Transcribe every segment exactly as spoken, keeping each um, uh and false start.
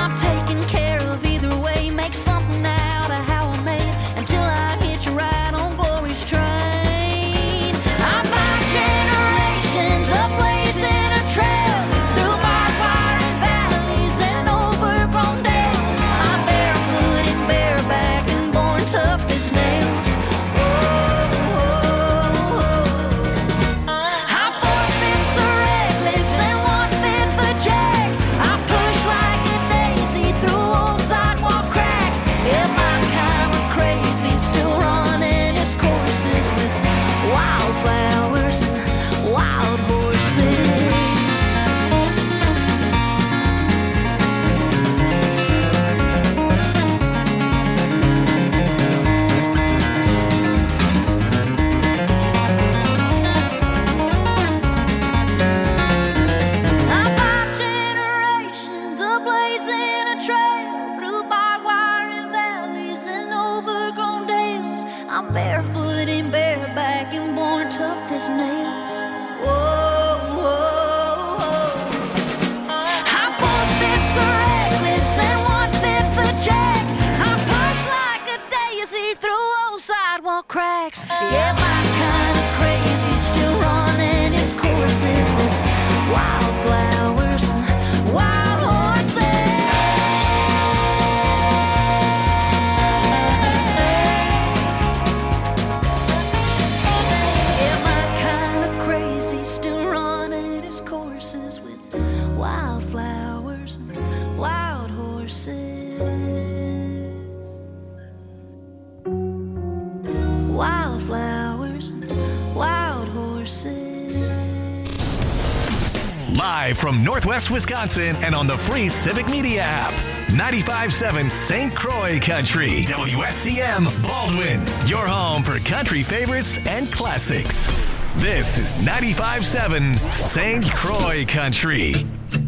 I'm taken care of either way. Make something out of how I made until I hit you right on glory's train. I'm five generations of blazing a trail through barbed wire and valleys and overgrown dales. I'm barefoot and bareback and born tough as nails. I'm four-fifths a reckless and one-fifth a jack. I push like a daisy through old sidewalk cracks. Yeah, my kind of crazy, still running his courses with wildflowers and wild horses. I'm five generations of blazing a trail through barbed wire and valleys and overgrown dales. I'm barefoot and bareback and born tough as nails. Whoa, whoa, whoa. I'm four-fifths a reckless and one-fifth a jack. I push like a daisy through old sidewalk cracks. Yeah, my kind of crazy, still running his courses with wildflowers and wild horses. Yeah, my kind of crazy, still running his courses with wildflowers and wild horses. Wildflowers and wild horses. Live from Northwest Wisconsin and on the free Civic Media app. ninety-five point seven Saint Croix Country. W S C M Baldwin. Your home for country favorites and classics. This is ninety-five point seven Saint Croix Country.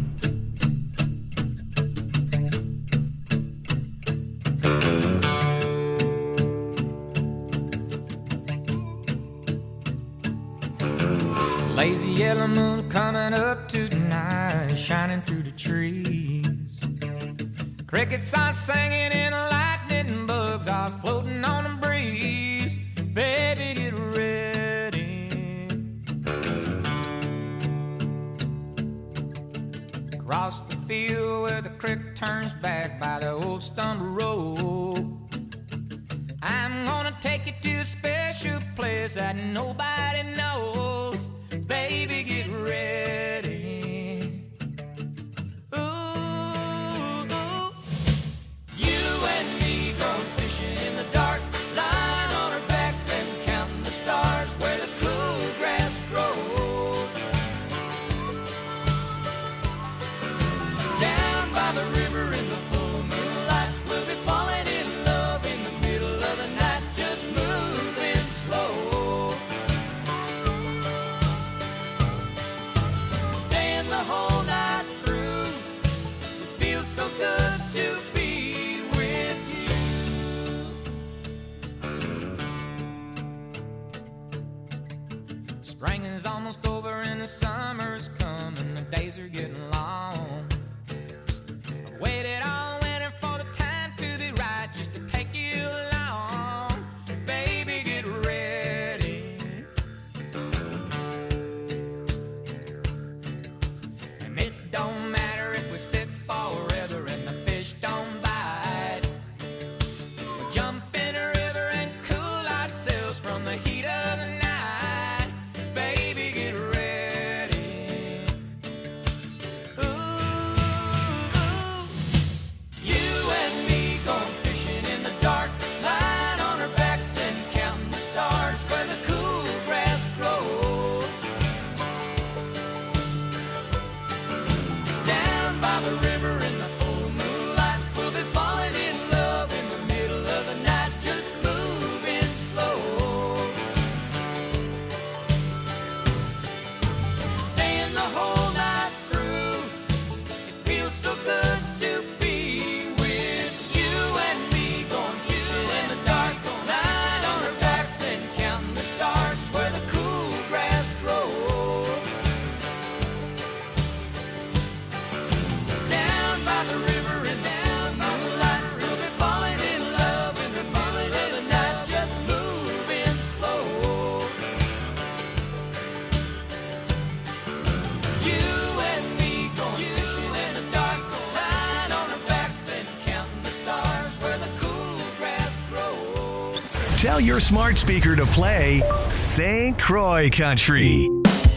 Lazy yellow moon coming up tonight, shining through the trees. Crickets are singing and lightning bugs are floating on the breeze. Baby, get ready. Across the field where the creek turns back by the old stumble road, I'm gonna take you to a special place that nobody knows. Baby, get ready. Ooh, ooh. You and me going fishing in the dark, lying on our backs and counting the stars where the cool grass grows. Down by the river in the full moonlight, we'll be falling in love in the middle of the night, just moving slow. Tell your smart speaker to play Saint Croix Country.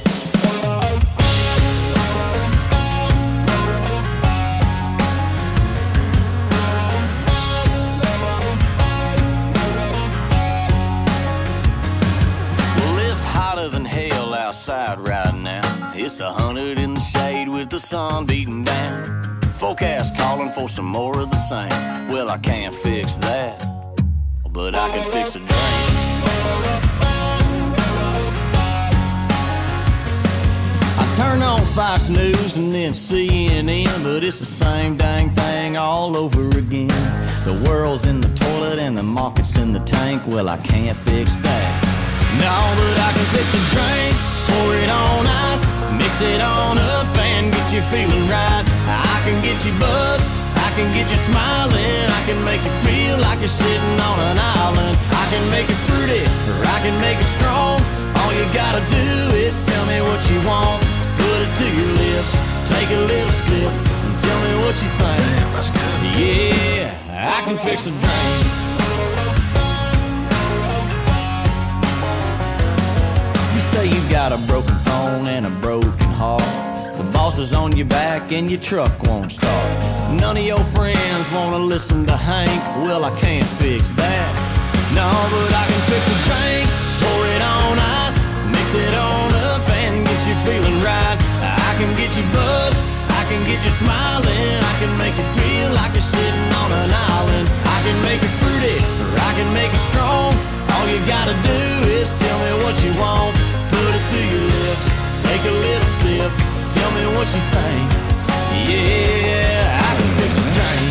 Than hell outside right now. It's a hundred in the shade with the sun beating down. Forecast calling for some more of the same. Well, I can't fix that, but I can fix a drain. I turn on Fox News and then C N N, but it's the same dang thing all over again. The world's in the toilet and the market's in the tank. Well, I can't fix that. No, but I can fix a drink, pour it on ice, mix it on up and get you feeling right. I can get you buzzed, I can get you smiling, I can make you feel like you're sitting on an island. I can make it fruity, or I can make it strong. All you gotta do is tell me what you want. Put it to your lips, take a little sip, and tell me what you think. Yeah, I can fix a drink. Say you got a broken phone and a broken heart. The boss is on your back and your truck won't start. None of your friends wanna listen to Hank. Well, I can't fix that. No, but I can fix a drink, pour it on ice, mix it on up and get you feeling right. I can get you buzzed, I can get you smiling, I can make you feel like you're sitting on an island. I can make it fruity, or I can make it strong. All you gotta do is tell me what you want. Put it to your lips, take a little sip, tell me what you think. Yeah, I can fix a drink.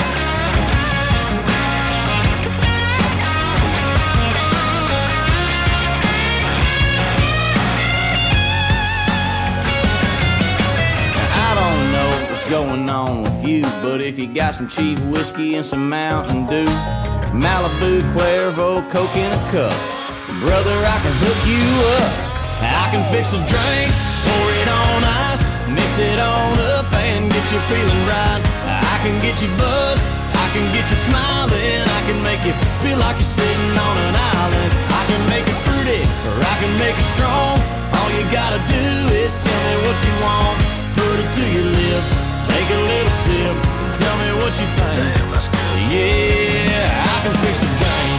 Now, I don't know what's going on with you, but if you got some cheap whiskey and some Mountain Dew, Malibu, Cuervo, Coke in a cup, brother, I can hook you up. I can fix a drink, pour it on ice, mix it on up and get you feeling right. I can get you buzzed, I can get you smiling, I can make you feel like you're sitting on an island. I can make it fruity, or I can make it strong. All you gotta do is tell me what you want. Put it to your lips, take a little sip, tell me what you think. Yeah, I can fix a drink.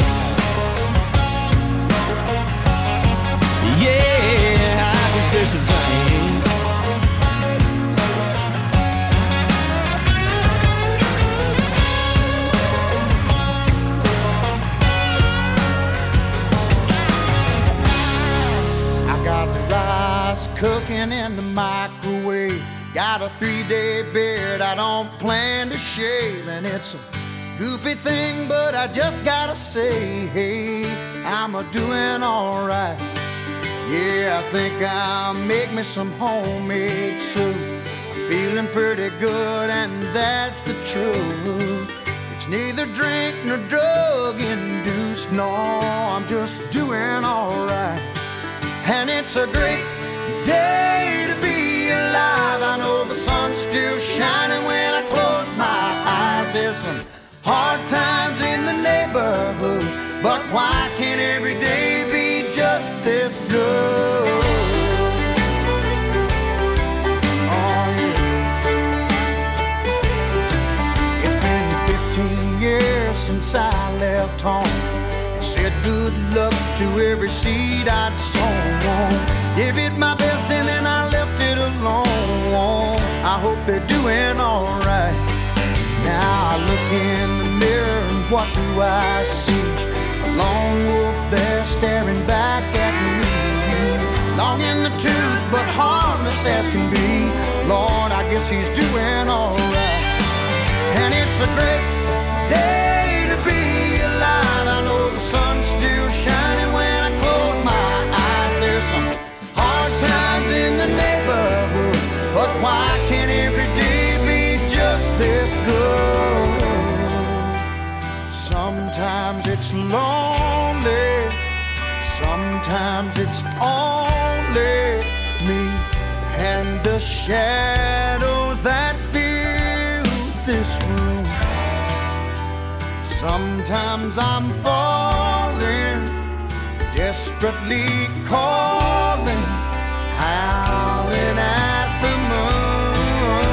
Yeah, I can fix a drink. I got rice cooking in the microwave. Got a three-day beard I don't plan to shave, and it's a goofy thing, but I just gotta say, hey, I'm a doing all right. Yeah, I think I'll make me some homemade soup. I'm feeling pretty good, and that's the truth. It's neither drink nor drug induced. No, I'm just doing all right. And it's a great day to be alive. I know the sun's still shining when I close my eyes. There's some hard times in the neighborhood, but why can't every day be just this good? Oh yeah. It's been fifteen years since I left home. It said good luck to every seed I'd sown. Gave it my best and then I left it alone. I hope they're doing alright. Now I look in the mirror and what do I see? A lone wolf there staring back at me. Long in the tooth but harmless as can be. Lord, I guess he's doing alright. And it's a great day to be alive. I know the sun's still shining when I close my eyes. There's some hard times in the neighborhood, but why can't every day be just this good? Sometimes it's lonely, sometimes it's only me and the shadows that fill this room. Sometimes I'm falling desperately calling, howling at the moon.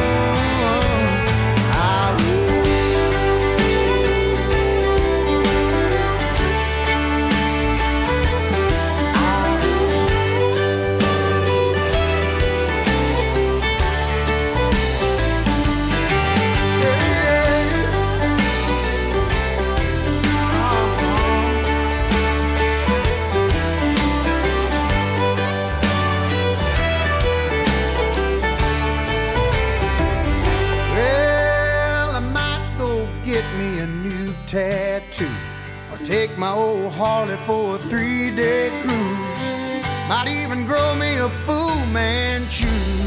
Tattoo, or take my old Harley for a three-day cruise. Might even grow me a Fu Manchu.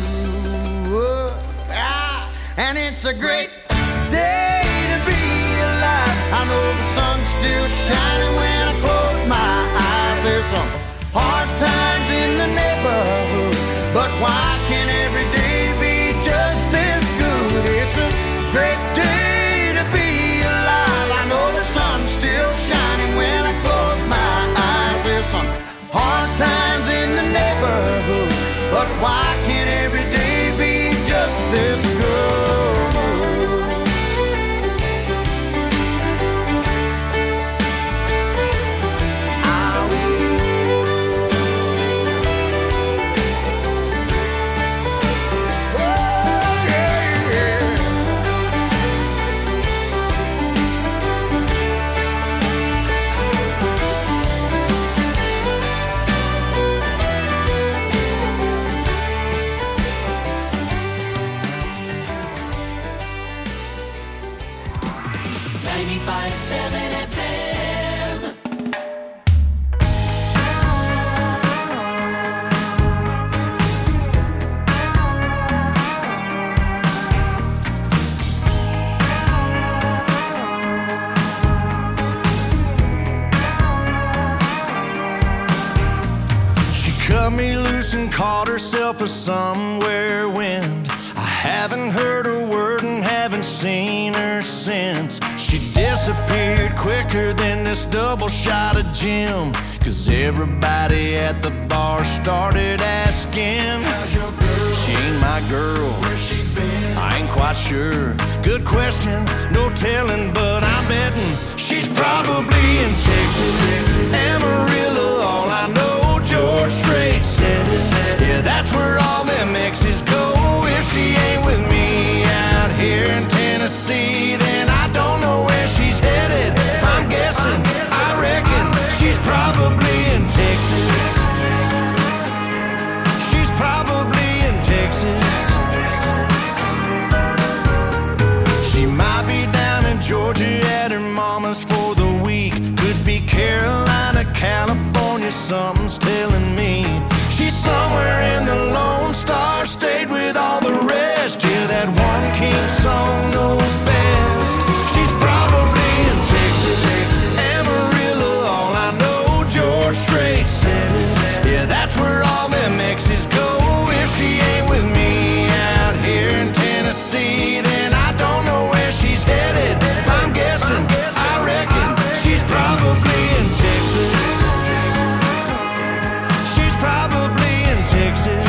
Ah, and it's a great day to be alive. I know the sun's still shining when I close my eyes. There's some hard times in the neighborhood, but why can't every day be just this good? It's a great day to be alive. I know the sun's still shining when I close my eyes. There's some hard times in the neighborhood, but why can't every day be just this good? ninety-five point seven F M. She cut me loose and caught herself a somewhere wind. I haven't heard a word and haven't seen her since. She disappeared quicker than this double shot of gin. Cause everybody at the bar started asking, how's your girl? She ain't my girl. Where's she been? I ain't quite sure. Good question, no telling, but I'm betting she's probably in Texas, Amarillo. All I know, George Strait said it. Yeah, that's where all them exes go. If she ain't with me out here in Tennessee, then I don't know where she's headed. If I'm guessing, I reckon she's probably in Texas. She's probably in Texas. She might be down in Georgia at her mama's for the week. Could be Carolina, California, something's telling me. She's somewhere in the Lone Star State with all the rest. Yeah, that one king song knows best. She's probably in Texas, Amarillo. All I know, George Strait said it. Yeah, that's where all them exes go. If she ain't with me out here in Tennessee, then I don't know where she's headed. If I'm guessing, I reckon she's probably in Texas. She's probably in Texas.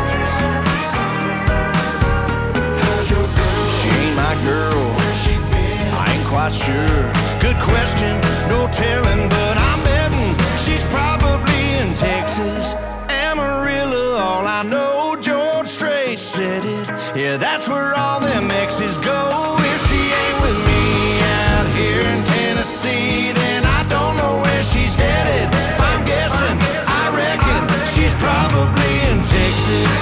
How's your girl? She ain't my girl. Where's she been? I ain't quite sure. Good question, no telling, but I'm betting she's probably in Texas, Amarillo. All I know, George Strait said it. Yeah, that's where all them exes go. If she ain't with me out here in Tennessee, then I don't know where she's headed. If I'm guessing, I reckon she's probably in Texas.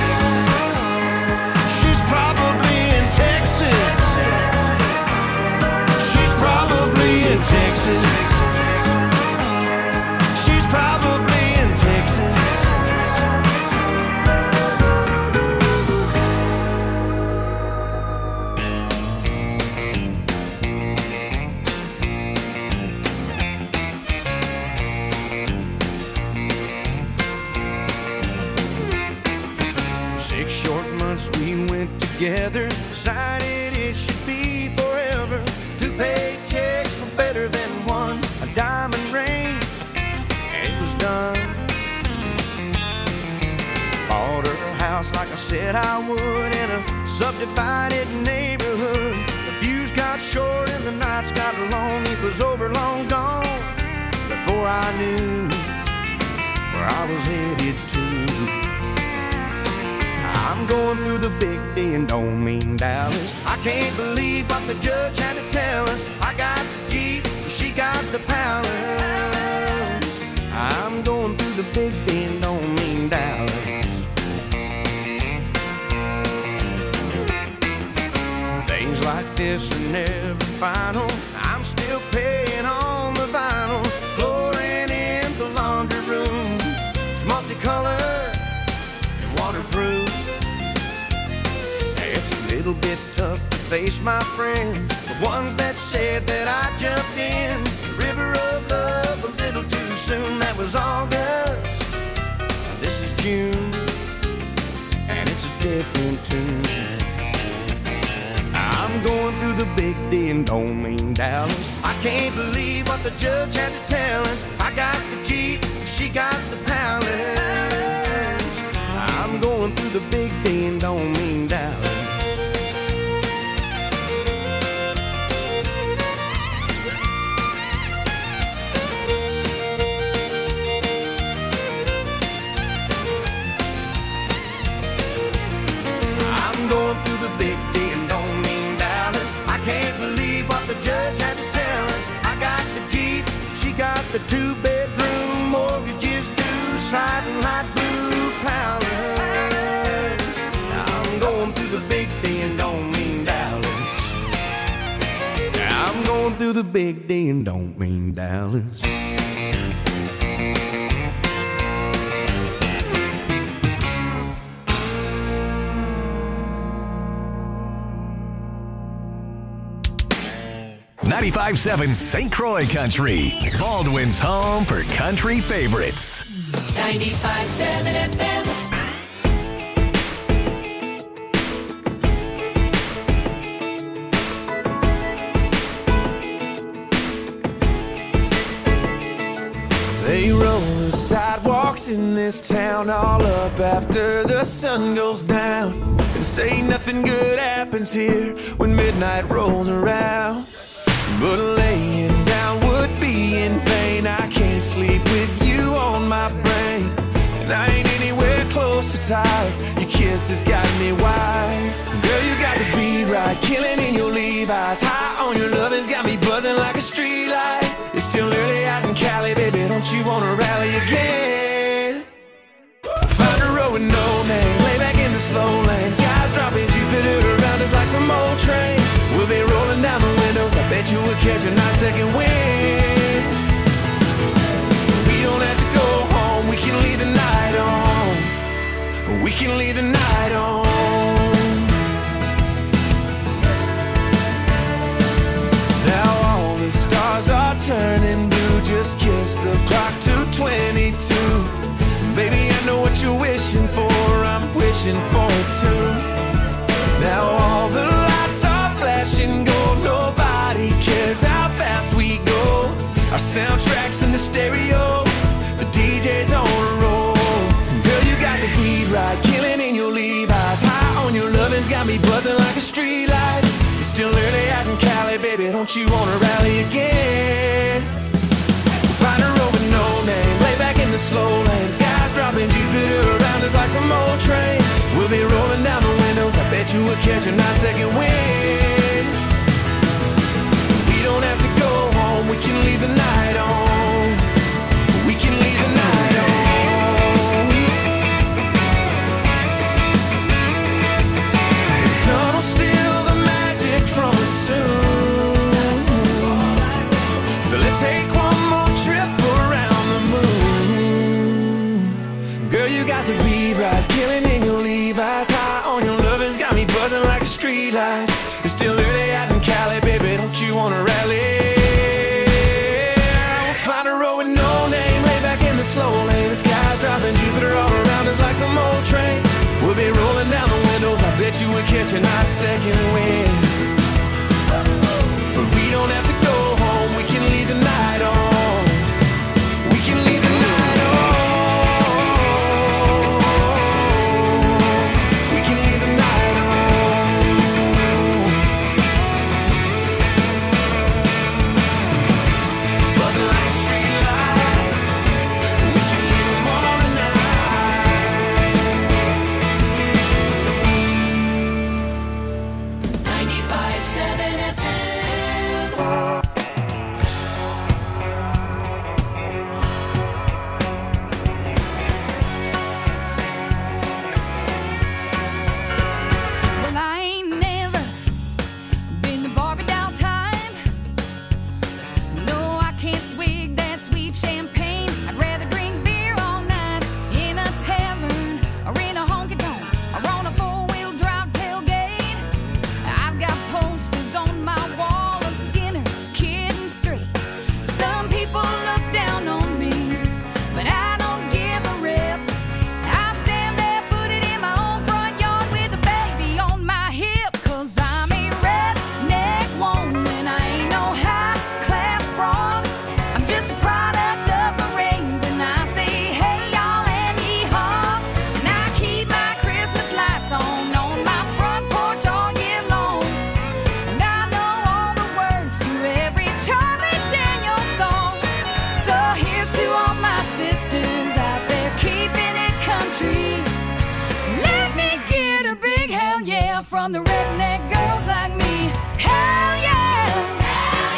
She's probably in Texas. She's probably in Texas. She's probably in Texas. Six short months we went together, decided it should be forever. Two paychecks were better than one, a diamond ring, and it was done said I would in a subdivided neighborhood. The views got short and the nights got long. It was over, long gone, before I knew where I was headed to. I'm going through the big D and don't mean Dallas. I can't believe what the judge had to tell us. I got the Jeep, she got the palace. I'm going through the big D and don't mean Dallas. Things like this are never final. I'm still paying on the vinyl. Flooring in the laundry room, it's multicolored and waterproof. It's a little bit tough to face my friends, the ones that said that I jumped in the river of love a little too soon. That was August, this is June, and it's a different tune. I'm going through the big D and don't mean Dallas. I can't believe what the judge had to tell us. I got the Jeep, she got the palace. I'm going through the big D and don't mean Dallas. I'm going through the big D and don't mean Dallas. I can't believe what the judge had to tell us. I got the Jeep, she got the two-bedroom, mortgages due, sliding light blue palace. I'm going through the big D and don't mean Dallas. I'm going through the big D and don't mean Dallas. ninety-five seven Saint Croix Country, Baldwin's home for country favorites. ninety-five seven F M. They roll the sidewalks in this town all up after the sun goes down, and say nothing good happens here when midnight rolls around. But laying down would be in vain. I can't sleep with you on my brain, and I ain't anywhere close to tired. Your kiss has got me wired. Girl, you got the beat right, killing in your Levi's. High on your love has got me buzzing like a street light. It's still early out in Cali, baby, don't you wanna rally again? Find a road with no name, lay back in the slow lane. Skies dropping, Jupiter around us like some old train. We'll be rolling down the windows, I bet you we'll catch a nice second wind. We don't have to go home, we can leave the night on. We can leave the night on. Now all the stars are turning blue, just kiss the clock to twenty-two. Baby, I know what you're wishing for, I'm wishing for it too. Now all the lights are flashing gold, nobody cares how fast we go. Our soundtrack's in the stereo, the D J's on a roll. Girl, you got the beat right, killing in your Levi's. High on your lovin's got me buzzing like a street light. It's still early out in Cali, baby, don't you wanna rally again? Find a road with no name, lay back in the slow lane. Skies dropping, Jupiter around us like some old train. We'll be rolling down the windows, I bet you we'll catch a nice second wind. We don't have to go home, we can leave the night on. We can leave the night on. The sun will steal the magic from us soon. So let's take one more trip around the moon. Girl, you got the beat right, killing in your Levi's. High on your lovin's got me buzzing like a street light. It's still early out in Cali, baby, don't you wanna rally? We'll find a road with no name, lay back in the slow lane. The sky's dropping, Jupiter all around us like some old train. We'll be rolling down the windows, I bet you we'll catch a nice second wind. But we don't have to go home, we can leave the night on. We can leave the night on. We from the redneck girls like me. Hell yeah! Hell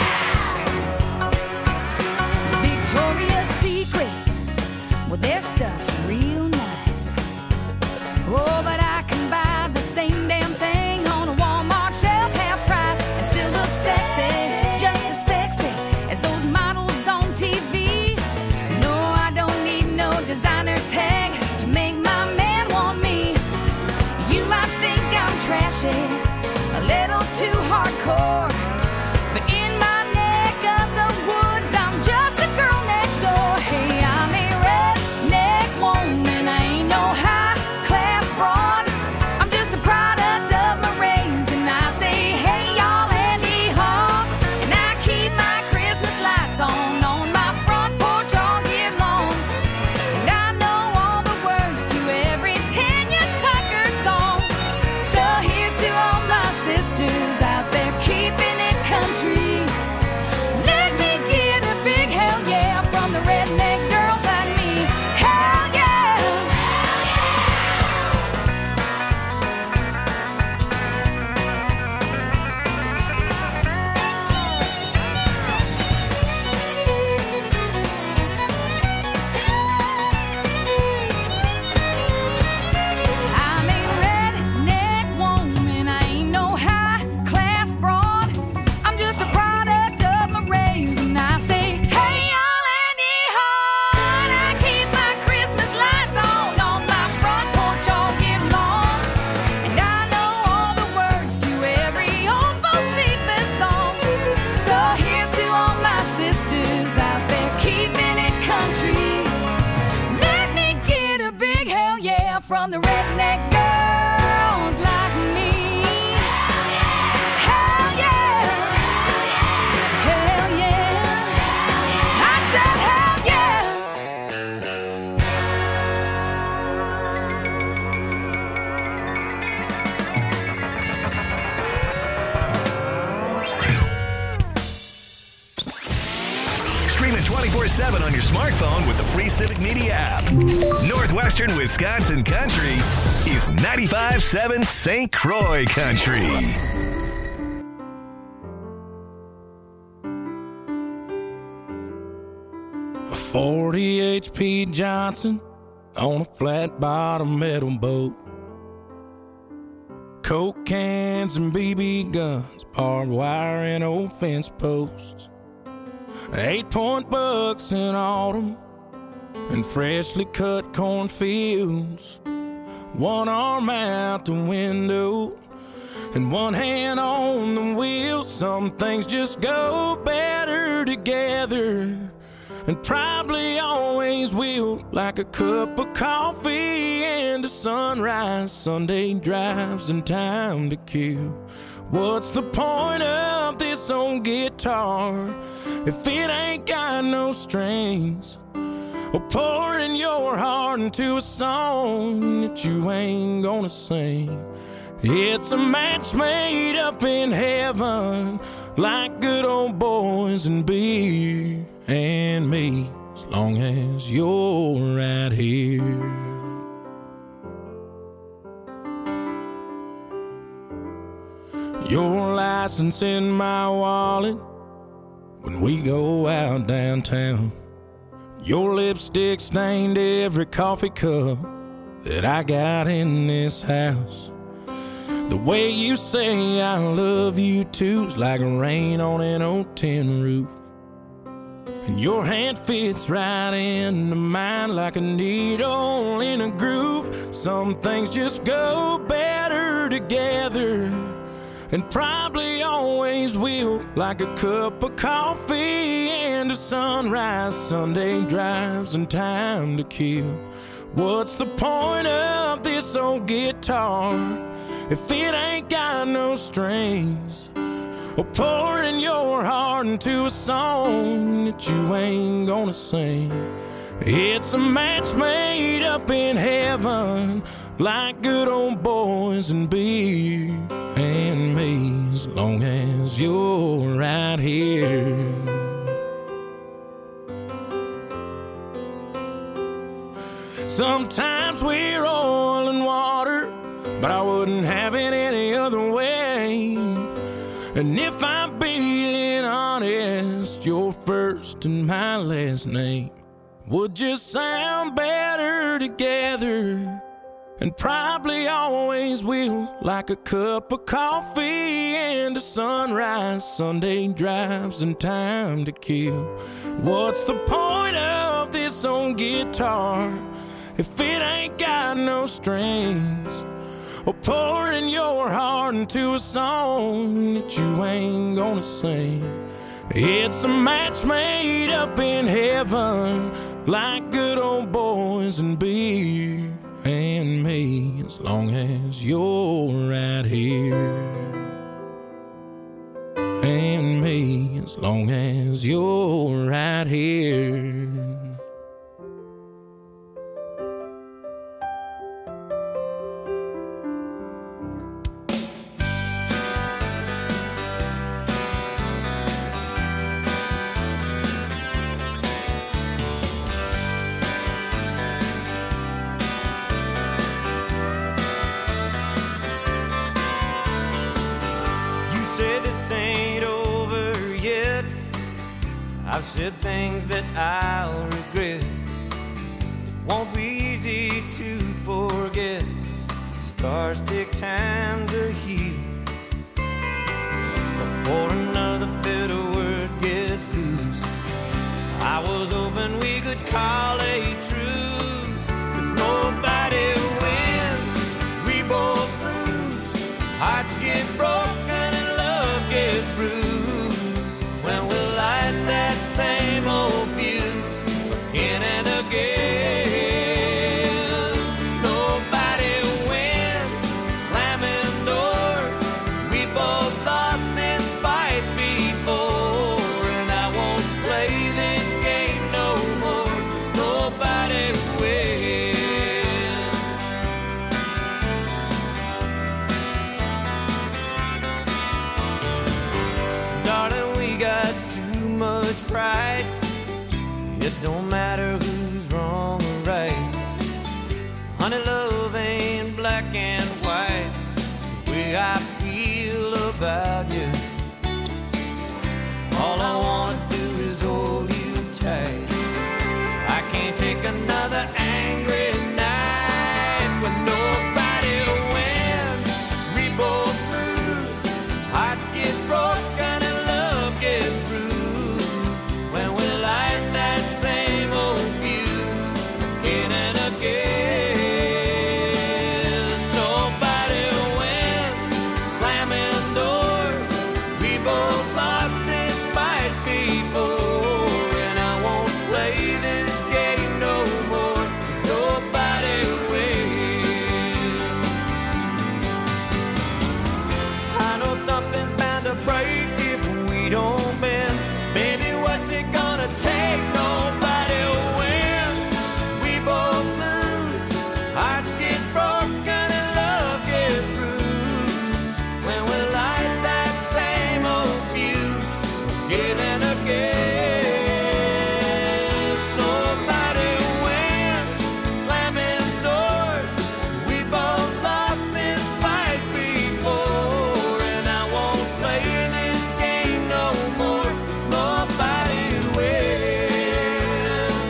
yeah! Victoria's Secret, well, their stuff's real nice. Oh, but I can buy the same damn thing on a Walmart shelf, half price, and still look sexy, just as sexy as those models on T V. No, I don't need no designer tag to make my man want me. You might think I'm trashy, a little too hardcore, but in my neck of the woods, I'm just a girl next door. Hey, I'm a redneck woman, I ain't no high-class broad. I'm just a product of my race, and I say, hey, y'all, Andy Hall. And I keep my Christmas lights on on my front porch all year long. And I know all the words to every Tanya Tucker song. So here's to all my sisters out there keeping it country. Let me get a big hell yeah from the redneck girls like me. Hell yeah! I'm a redneck woman, I ain't no high-class broad. I'm just a product of my race, and I say, hey, y'all, Andy Hall. I keep my Christmas lights on on my front porch all year long. And I know all the words to every old Bocephus song. So here's to all my sisters out there keeping it country. Let me get a big hell yeah from the redneck girls like me. Hell yeah! Hell yeah! I said hell yeah! Stream it twenty-four seven on your smartphone with the free Civic Media app. Northwestern Wisconsin Country is ninety-five point seven Saint Croix Country. A forty H P Johnson on a flat bottom metal boat. Coke cans and B B guns, barbed wire and old fence posts. Eight point bucks in autumn and freshly cut cornfields. One arm out the window and one hand on the wheel. Some things just go better together, and probably always will. Like a cup of coffee and a sunrise, Sunday drives and time to kill. What's the point of this old guitar if it ain't got no strings? Or pouring your heart into a song that you ain't gonna sing. It's a match made up in heaven, like good old boys and beer and me, as long as you're right here. Your license in my wallet when we go out downtown. Your lipstick stained every coffee cup that I got in this house. The way you say I love you too's like rain on an old tin roof. And your hand fits right into mine like a needle in a groove. Some things just go better together, and probably always will. Like a cup of coffee and a sunrise, Sunday drives and time to kill. What's the point of this old guitar if it ain't got no strings? Or pouring your heart into a song that you ain't gonna sing. It's a match made up in heaven, like good old boys and beer and me, as long as you're right here. Sometimes we're oil and water, but I wouldn't have it any And if I'm being honest, your first and my last name would just sound better together, and probably always will, like a cup of coffee and a sunrise, Sunday drives and time to kill. What's the point of this old guitar if it ain't got no strings? Or pouring your heart into a song that you ain't gonna sing. It's a match made up in heaven, like good old boys and beer and me, as long as you're right here. And me, as long as you're right here. I've said things that I'll regret. It won't be easy to forget. Scars take time to heal before another bitter word gets loose. I was hoping we could call a truce, 'cause nobody wins, we both lose. Hearts get broken and love gets bruised when we light that same old fuse again and again. Nobody wins, slamming doors. We both lost this fight before, and I won't play this game no more, 'cause nobody wins. Darling, we got too much pride. It don't matter who's wrong or right. Honey, love ain't black and white. It's the way I feel about you. All I wanna do is hold you tight. I can't take another angry night when nobody wins, we both lose. Hearts get broken and love gets bruised when we light that same old fuse again and again. Nobody wins, slamming doors. We both lost this fight before, and I won't play this game no more, 'cause nobody wins. I know something's bound to break if we don't bend. Baby, what's it gonna take? Nobody wins, we both lose. Hearts get broken and love gets bruised when we light that same old fuse again and again. Nobody wins, slamming doors. We both lost this fight before, and I won't play this game no more, 'cause nobody wins.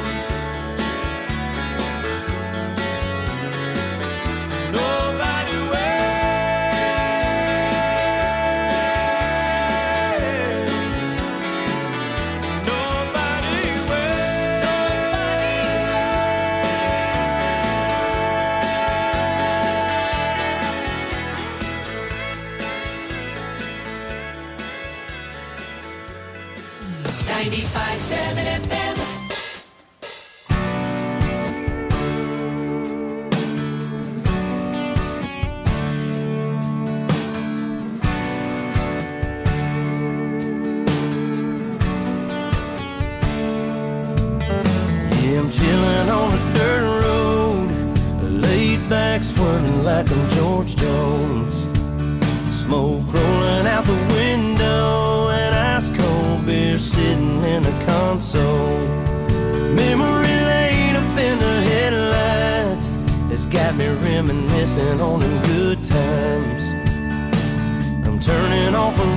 Nobody wins. Nobody wins. ninety-five seven F M. Yeah, I'm chilling on a dirt road, laid back swerving like I'm George Jones. Smoke rolling out the window and ice cold beer sitting in the console. Memory lane up in the headlights has got me reminiscing on them good times. I'm turning off a real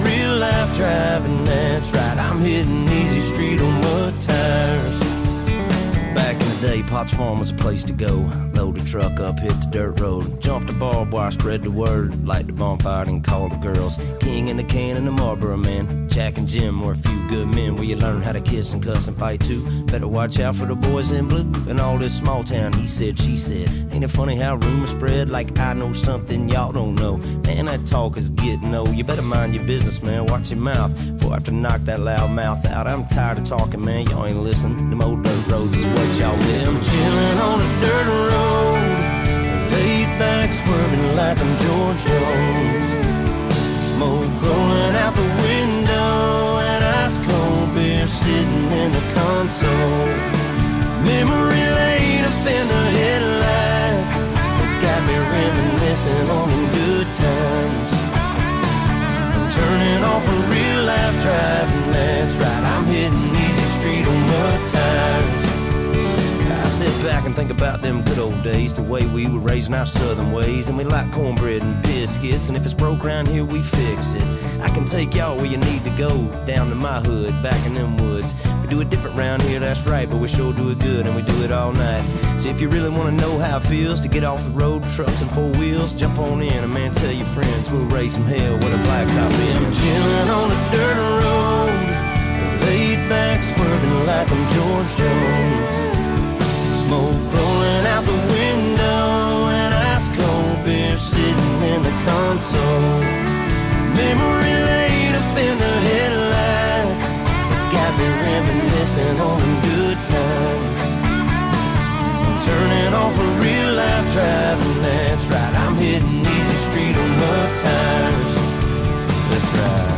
life driving, that's right. I'm hitting easy street on mud tires. Back in the day, Potts Farm was a place to go. Load a truck up, hit the dirt road. Jump the barbed wire, spread the word. Light the bonfire and call the girls. King and the can and the Marlboro man. Jack and Jim were a few good men where you learn how to kiss and cuss and fight too. Better watch out for the boys in blue and all this small town. He said, she said. Ain't it funny how rumors spread like I know something y'all don't know? Man, that talk is getting old. You better mind your business, man. Watch your mouth before I have to knock that loud mouth out. I'm tired of talking, man. Y'all ain't listening. Them old dirt roads is what y'all miss. I'm chilling on a dirt road, laid back swerving like I'm George Jones. Smoke rolling out the window and ice cold beer sitting in the console. Memory lane up in the headlights has got me reminiscing on the good times. I'm turning off a real life driving, that's right. I'm hitting easy street on mud tires. I sit back and think about them good old days, the way we were raising our southern ways. And we like cornbread and biscuits, and if it's broke around here, we fix it. I can take y'all where you need to go, down to my hood, back in them woods. We do it different round here, that's right, but we sure do it good, and we do it all night. So if you really want to know how it feels to get off the road, trucks and four wheels, jump on in, and man, tell your friends we'll raise some hell with a blacktop in. I'm chilling on a dirt road, laid back swerving like I'm George Jones. Smoke rolling out the window and ice cold beer sitting in the console. Memory lane up in the headlights has got me reminiscing on the good times. I'm turning off a real life driving, that's right. I'm hitting easy street on mud tires. That's right.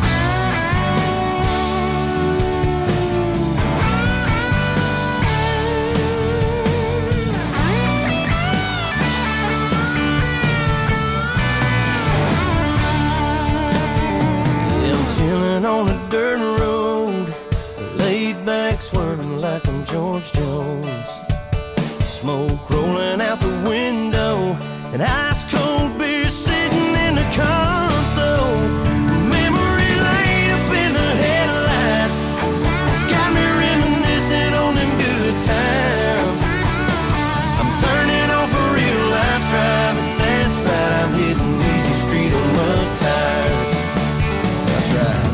On a dirt road, laid back swerving like I'm George Jones. Smoke rolling out the window and ice cold beer sitting in the console. Memory lane up in the headlights, it's got me reminiscing on them good times. I'm turning off a real life driving, that's right. I'm hitting easy street on mud tires. That's right.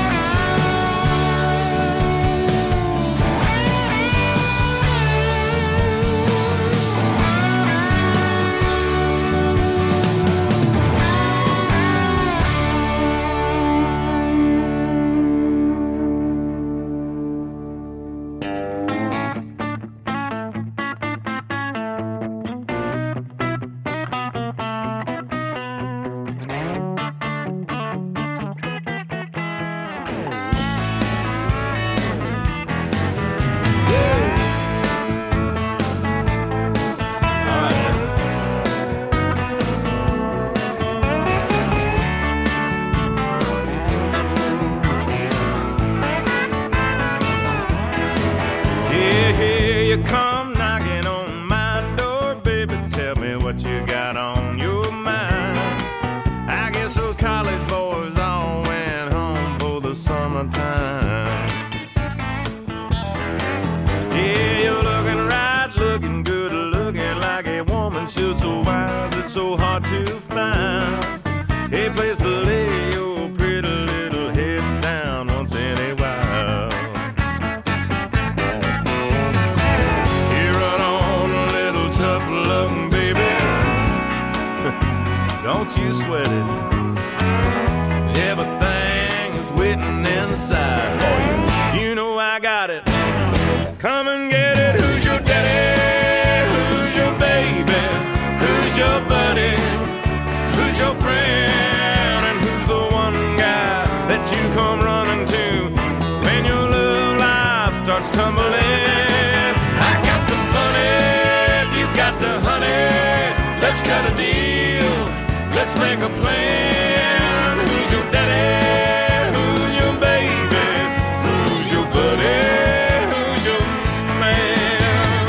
Don't you sweat it. Everything is waiting inside for you. You know I got it. Come and get it. Who's your daddy? Who's your baby? Who's your buddy? Who's your friend? And who's the one guy that you come running to when your love life starts tumbling? I got the money, if you've got the honey, let's cut a deal. Let's make a plan. Who's your daddy? Who's your baby? Who's your buddy? Who's your man?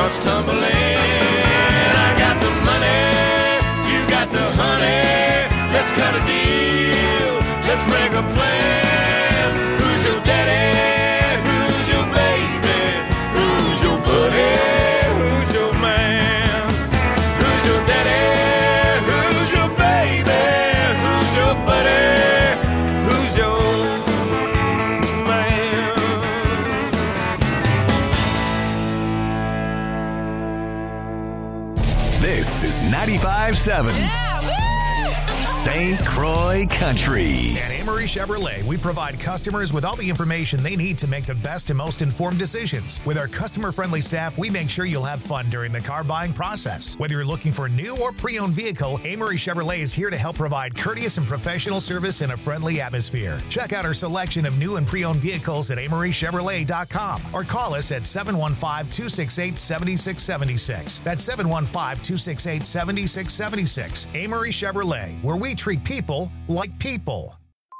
starts tumbling. I got the money, you got the honey. Let's cut a deal, let's make a plan. Who's your daddy? Who's your baby? Who's your buddy? Who's your man? Who's your daddy? Who's your baby? Who's your buddy? Who's your man? This is ninety-five seven Saint Croix Country. At Amory Chevrolet, we provide customers with all the information they need to make the best and most informed decisions. With our customer-friendly staff, we make sure you'll have fun during the car buying process. Whether you're looking for a new or pre-owned vehicle, Amory Chevrolet is here to help provide courteous and professional service in a friendly atmosphere. Check out our selection of new and pre-owned vehicles at amory chevrolet dot com or call us at seven one five, two six eight, seven six seven six. That's seven one five, two six eight, seven six seven six. Amory Chevrolet, where we treat people like people.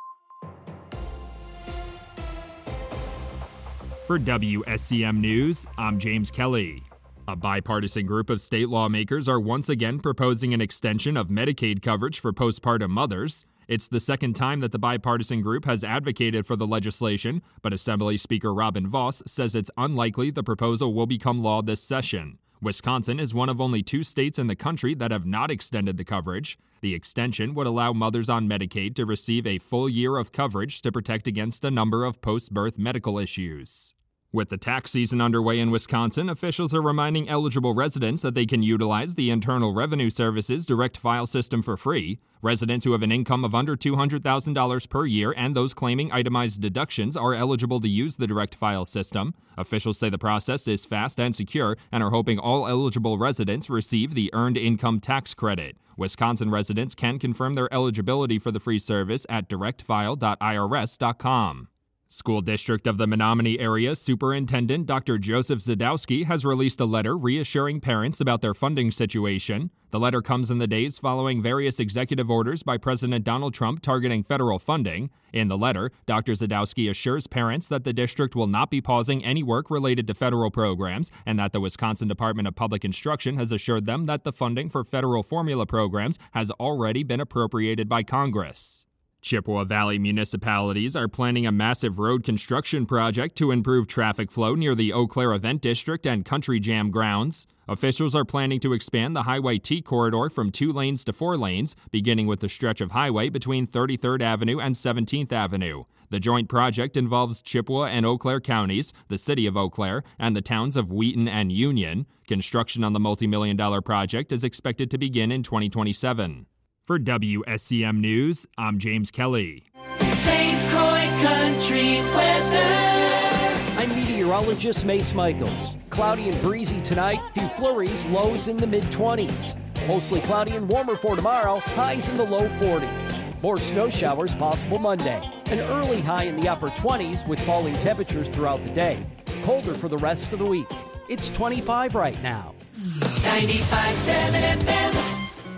For W S C M News, I'm James Kelly. A bipartisan group of state lawmakers are once again proposing an extension of Medicaid coverage for postpartum mothers. It's the second time that the bipartisan group has advocated for the legislation, but Assembly Speaker Robin Vos says it's unlikely the proposal will become law this session. Wisconsin is one of only two states in the country that have not extended the coverage. The extension would allow mothers on Medicaid to receive a full year of coverage to protect against a number of post-birth medical issues. With the tax season underway in Wisconsin, officials are reminding eligible residents that they can utilize the Internal Revenue Service's direct file system for free. Residents who have an income of under two hundred thousand dollars per year and those claiming itemized deductions are eligible to use the direct file system. Officials say the process is fast and secure and are hoping all eligible residents receive the Earned Income Tax Credit. Wisconsin residents can confirm their eligibility for the free service at direct file dot I R S dot com. School District of the Menominee Area Superintendent Doctor Joseph Zadowski has released a letter reassuring parents about their funding situation. The letter comes in the days following various executive orders by President Donald Trump targeting federal funding. In the letter, Doctor Zadowski assures parents that the district will not be pausing any work related to federal programs and that the Wisconsin Department of Public Instruction has assured them that the funding for federal formula programs has already been appropriated by Congress. Chippewa Valley municipalities are planning a massive road construction project to improve traffic flow near the Eau Claire Event District and Country Jam grounds. Officials are planning to expand the Highway T corridor from two lanes to four lanes, beginning with the stretch of highway between thirty-third Avenue and seventeenth Avenue. The joint project involves Chippewa and Eau Claire counties, the city of Eau Claire, and the towns of Wheaton and Union. Construction on the multi-million dollar project is expected to begin in twenty twenty-seven. For W S C M News, I'm James Kelly. Saint Croix Country weather. I'm meteorologist Mace Michaels. Cloudy and breezy tonight, few flurries, lows in the mid twenties. Mostly cloudy and warmer for tomorrow, highs in the low forties. More snow showers possible Monday. An early high in the upper twenties with falling temperatures throughout the day. Colder for the rest of the week. It's twenty-five right now. ninety-five point seven F M.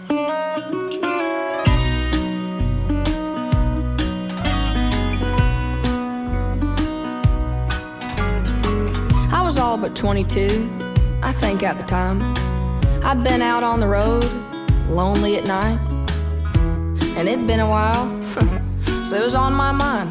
All but twenty-two, I think at the time. I'd been out on the road, lonely at night, and it'd been a while, so it was on my mind.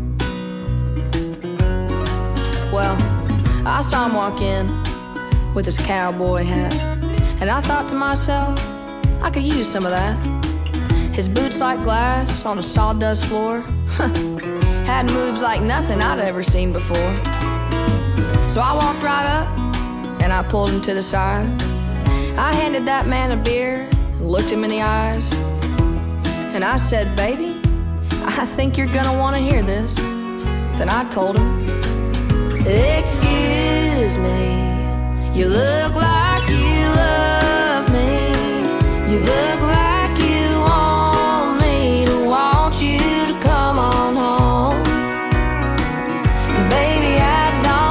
Well, I saw him walk in with his cowboy hat, and I thought to myself, I could use some of that. His boots like glass on a sawdust floor had moves like nothing I'd ever seen before. So I walked right up, and I pulled him to the side. I handed that man a beer, and looked him in the eyes. And I said, baby, I think you're gonna wanna hear this. Then I told him, excuse me, you look like you love me. You look like you want me to want you to come on home. Baby, I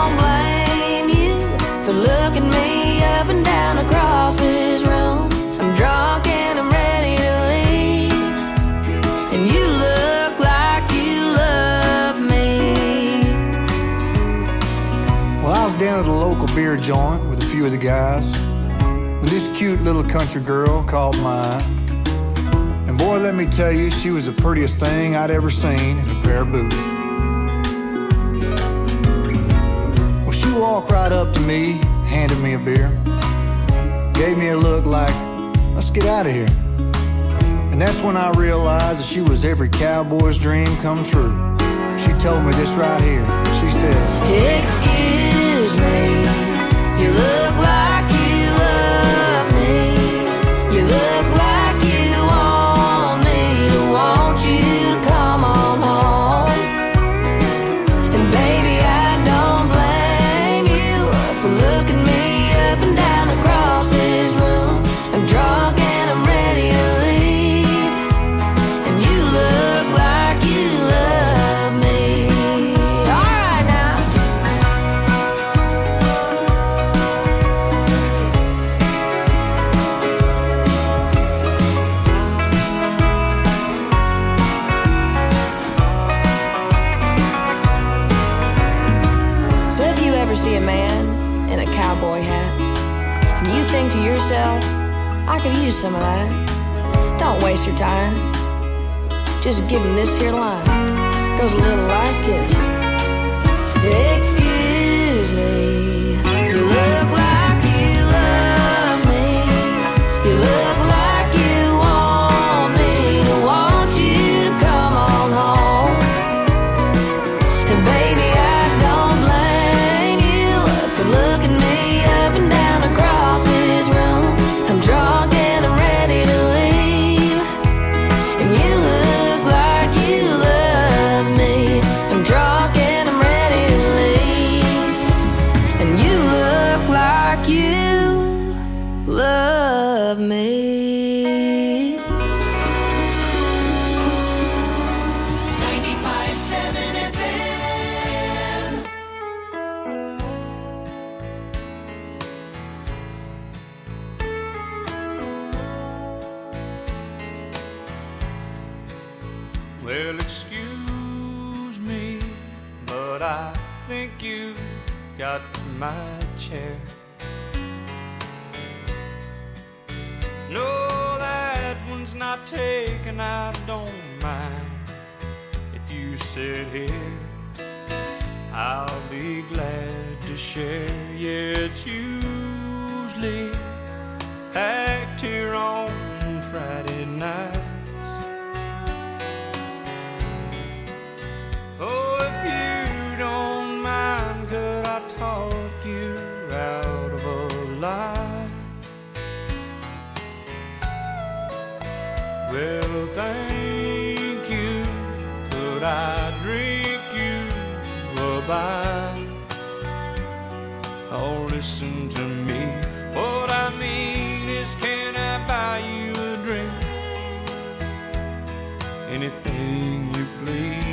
looking me up and down across this room. I'm drunk and I'm ready to leave, and you look like you love me. Well, I was down at a local beer joint with a few of the guys, but this cute little country girl caught my eye. And boy, let me tell you, she was the prettiest thing I'd ever seen in a pair of boots. Well, she walked right up to me, handed me a beer, gave me a look like, let's get out of here. And that's when I realized that she was every cowboy's dream come true. She told me this right here. She said, excuse me, you look like you love me. You look like you want me to want you to come on home. And baby, I don't blame you for looking me up and down across this room. I'm drunk and I'm ready to leave, and you look like you love me. All right now. So if you ever see a man in a cowboy hat and you think to yourself, I could use some of that, don't waste your time. Just give him this here line. Goes a little like this. Excuse me, you look like you love me. You look like you want me to want you to come on home. And baby, I don't blame you for looking me up and down across this room. I'm drunk and I'm ready to leave, and you look like you love me. I'm drunk and I'm ready to leave, and you look like you love me. ninety-five seven F M. Well, excuse me, but I think you got my chair. No, that one's not taken, I don't mind. If you sit here, I'll be glad to share. Yeah, it's usually packed here on Friday nights. Oh, if you don't mind, could I talk you out of a lie? Well, thank you. Could I drink you a bite? Oh, listen to me. What I mean is, can I buy you a drink? Anything you please.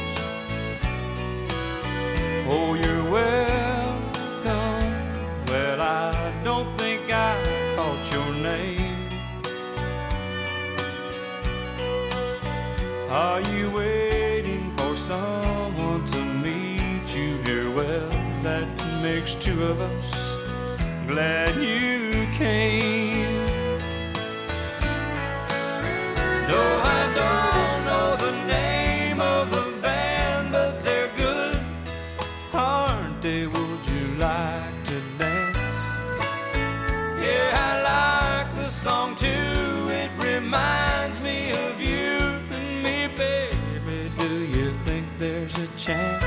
Oh, you're welcome. Well, I don't think I caught your name. Are you waiting for someone to meet you here? Well, that makes two of us. Glad you came. No, I don't know the name of the band, but they're good, aren't they? Would you like to dance? Yeah, I like the song too. It reminds me of you and me, baby. Do you think there's a chance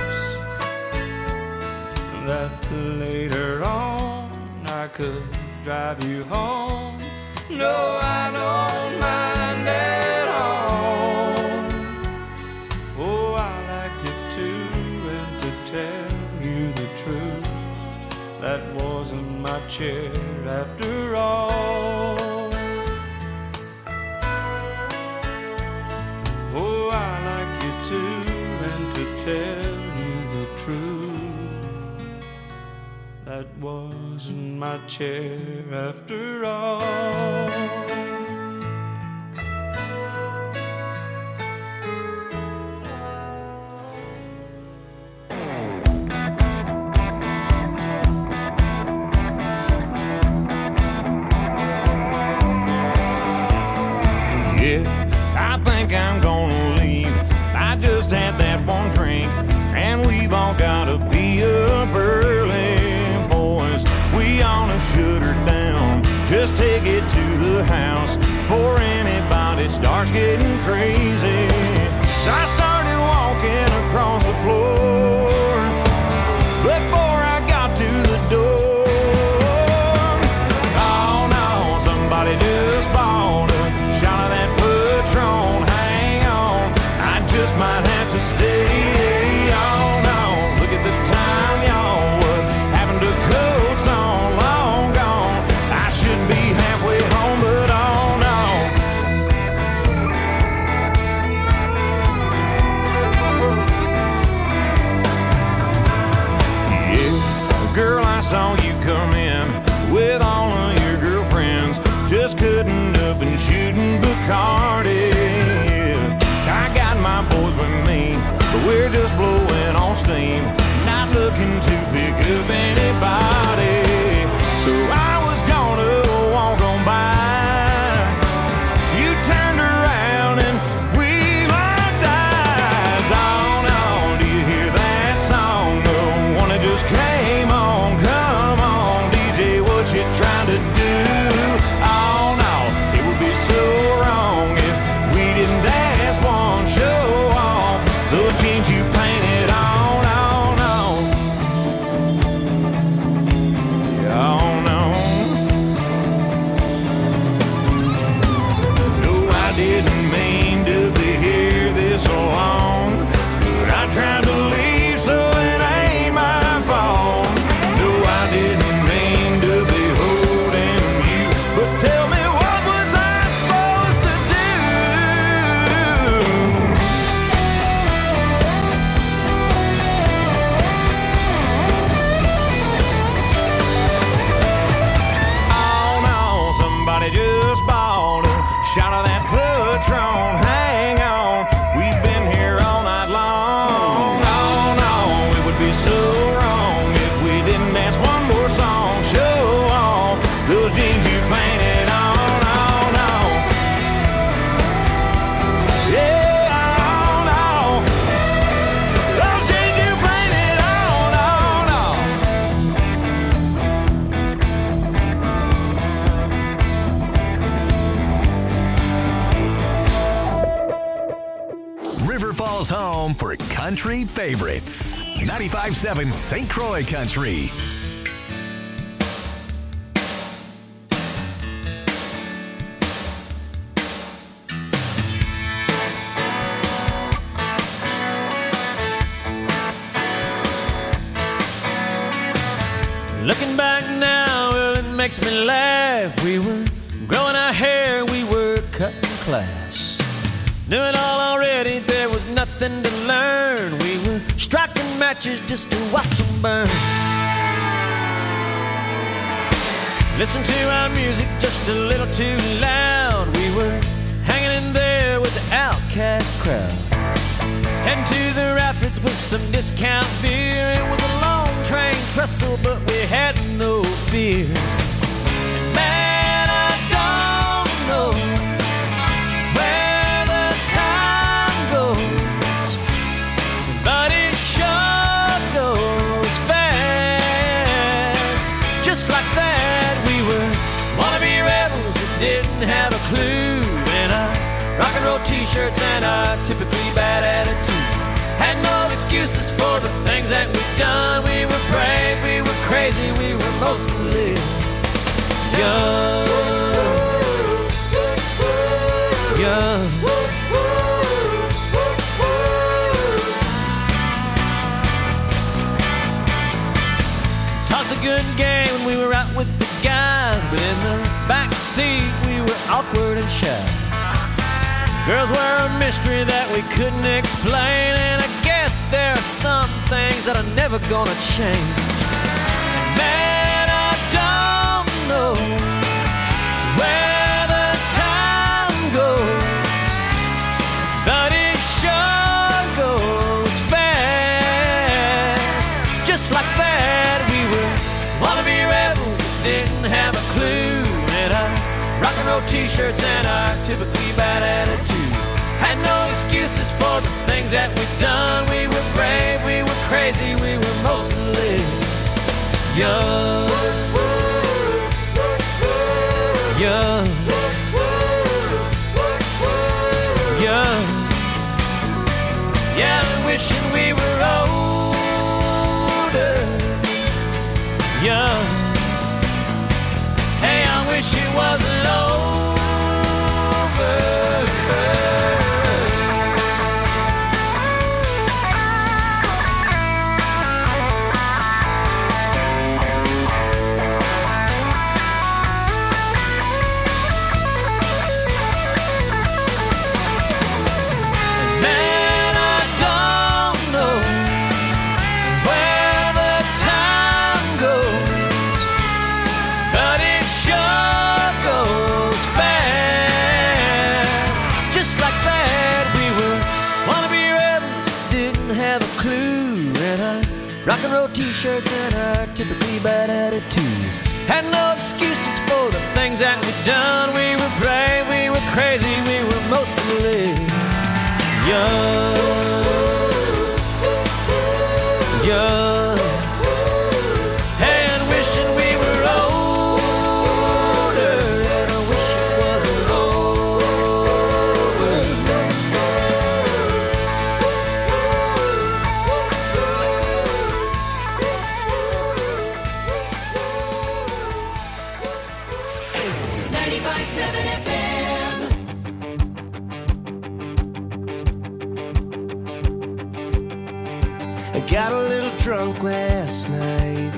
that later on I could drive you home? No, I don't mind at all. Oh, I like you too, and to tell you the truth, that wasn't my chair after all. Oh, I like you too, and to tell you the truth, that wasn't my chair after all. Yeah, I think I'm gonna leave. I just had that one drink, and we've all gotta be up early, boys. We ought to shut her down. Just take it to the house before anybody starts getting crazy. So I started walking across the floor before I got to the door. Oh no, somebody just bought a shot of that Patron. Hang on, I just might have to stay. Oh no, look at the time, y'all. What happened to coats on? Long gone. I should be halfway home, but oh no. Yeah, girl, I saw you come in with all of your girlfriends, just cutting up and shooting Bacardi. I got my boys with me, but we're just blowing on steam, not looking to pick up anybody. So I was gonna walk on by. You turned around and we locked eyes. Oh no, do you hear that song? The one that just came on. Come on, D J, what you trying to do? Oh no, it would be so wrong if we didn't dance one, show off those jeans you painted on. Oh no, oh no. No, I didn't mean to be here this long, but I tried to leave, so it ain't my fault. No, I didn't mean to be holding you, but tell me, what was I supposed to do? Oh no, somebody just bought a shot of that Patron. Hang on, we've been here all night long. Oh no, it would be so wrong if we didn't dance one more song. Show off those jeans you painted on. Oh no, yeah, oh no, those jeans you painted on. Oh no. River Falls home for country favorites. ninety-five point seven Saint Croix Country. Looking back now, well, it makes me laugh. We were growing our hair, we were cutting class. Knew it all already, there was nothing to learn. We were striking matches just to watch them burn. Listen to our music just a little too loud. We were hanging in there with the outcast crowd. Heading to the rapids with some discount beer. It was a long train trestle, but we had no fear. And man, I don't know where the time goes, but it sure goes fast. Just like that, we were wannabe rebels that didn't have a clue. And our rock and roll t-shirts and our typically bad attitude had no excuses for the things that we've done. We were brave, we were crazy, we were mostly young. Young. Talked a good game when we were out with the guys, but in the back seat we were awkward and shy. Girls were a mystery that we couldn't explain, and I guess there are some things that are never gonna change. And man, I don't know where the time goes, but it sure goes fast. Just like that, we were wannabe rebels that didn't have a clue, and our rock and roll t-shirts and our typically bad attitude. Had no excuses for the things that we've done. We were brave, we were crazy, we were mostly young. Young. Young. Yeah, wishing we were older. Young. Hey, I wish it wasn't over. Rock and roll t-shirts and our typically bad attitudes. Had no excuses for the things that we'd done. We were brave, we were crazy, we were mostly young. Young. Hey, and wishing we were older. And I wish it wasn't over. ninety-five seven F M. I got a little drunk last night.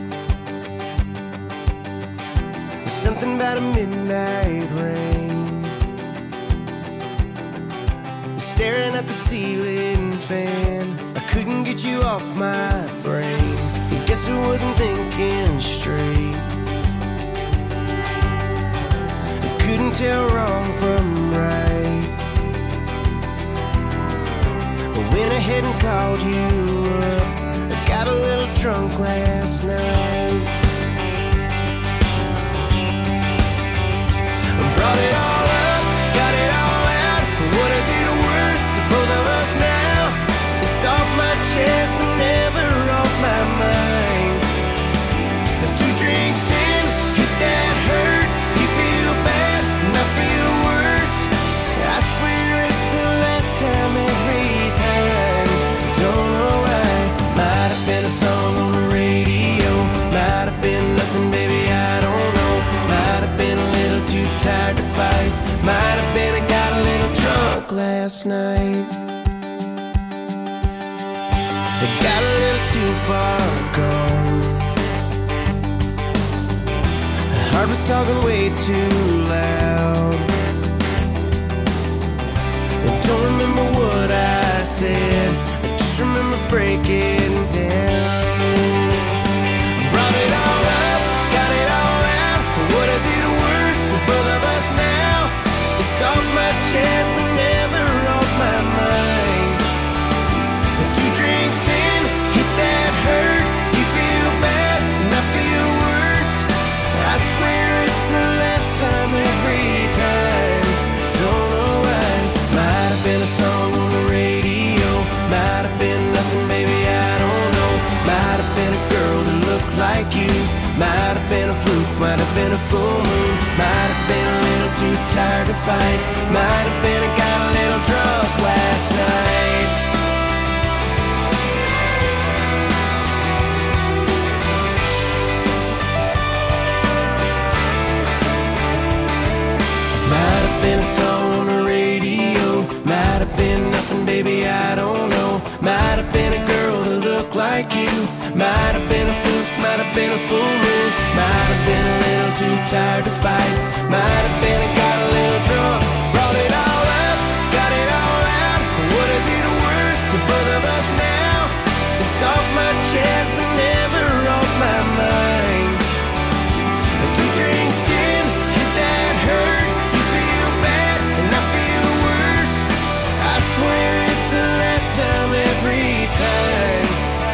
Something about a midnight rain. Staring at the ceiling fan, I couldn't get you off my brain. I guess I wasn't thinking straight. Couldn't tell wrong from right. I went ahead and called you up. I got a little drunk last night. I brought it all up, got it all out. What is it worth to both of us now? It's off my chest but never off my mind. Two drinks in, hit that hurt. You feel bad, I feel worse. I swear it's the last time every time. Don't know why. Might have been a song on the radio. Might have been nothing, baby, I don't know. Might have been a little too tired to fight. Might have been I got a little drunk last night. I got a little too far gone. Heart was talking way too loud. I don't remember what I said, I just remember breaking down. Brought it all up, got it all out. What is it worth to both of us now? It's off my chest but never off my mind. Two drinks in, hit that hurt. You feel bad and I feel worse. I swear it's the last time every time. Don't know why. Might have been a song on the radio. Might have been nothing, baby, I don't know. Might have been a girl that looked like you. Might have been a fluke, might have been a full moon. Might have been a little too tired to fight. Might have been I got a little drunk last night. Might have been a song on the radio. Might have been nothing, baby, I don't know. Might have been a girl that looked like you. Might have been a fluke, might have been a full moon. Might have been a little too tired to fight. Might have been I got a little drunk. Brought it all up, got it all out. What is it worth to both of us now? It's off my chest but never off my mind. Two drinks in, hit that hurt. You feel bad and I feel worse. I swear it's the last time every time.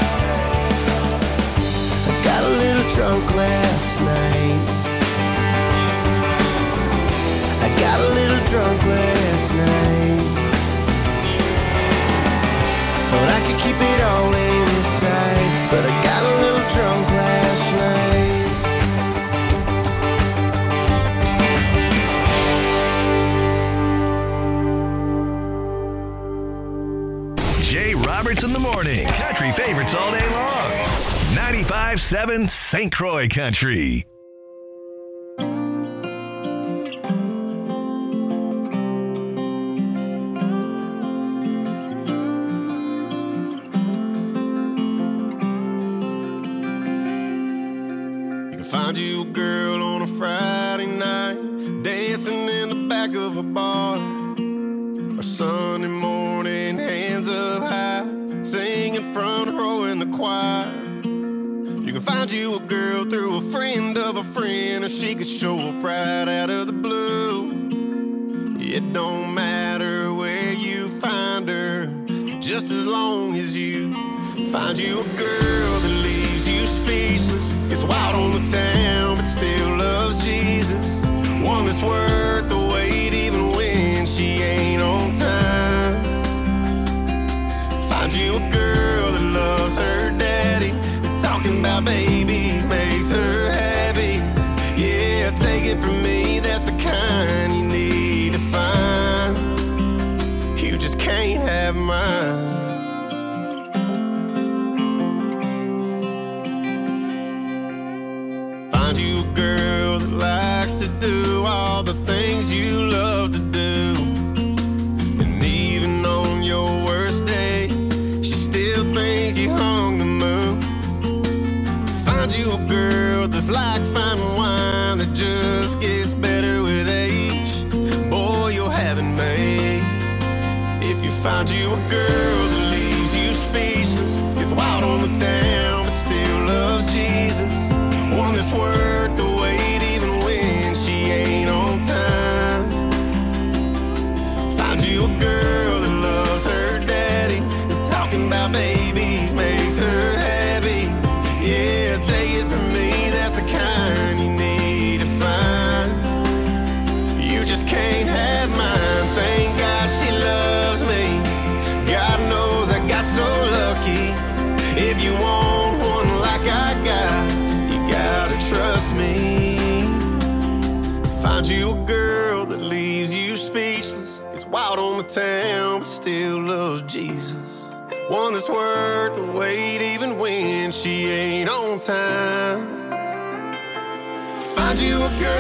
I got a little drunk last night. got a little drunk last night. Thought I could keep it all inside, but I got a little drunk last night. Jay Roberts in the morning. Country favorites all day long. ninety-five point seven Saint Croix Country. Find you a girl on a Friday night, dancing in the back of a bar, or Sunday morning, hands up high, singing front row in the choir. You can find you a girl through a friend of a friend, or she could show up right out of the blue. It don't matter where you find her, just as long as you find you a girl that leaves you speechless, gets wild on the town but still loves Jesus, one that's worth the wait even when she ain't on time. Find you a girl that loves her daddy, and talking about babies makes her happy. Yeah, take it from me, that's the kind you need to find. You just can't have mine. Find you a girl that likes to do all the things you love to do, and even on your worst day, she still thinks you hung the moon. Find you a girl that's like fine wine that just gets better with age. Boy, you'll have it made. If you find you a girl that leaves you speechless, gets wild on the town but still loves Jesus, one that's worth the wait even when she ain't on time. Find you a girl that loves her daddy, and talking about babies makes her happy. Yeah, take it from me, that's the kind you need to find. You just can't have mine. Thank God she loves me. God knows I got so lucky. If you want one like I got, gotta trust me. Find you a girl that leaves you speechless, gets wild on the town but still loves Jesus, one that's worth the wait even when she ain't on time. Find you a girl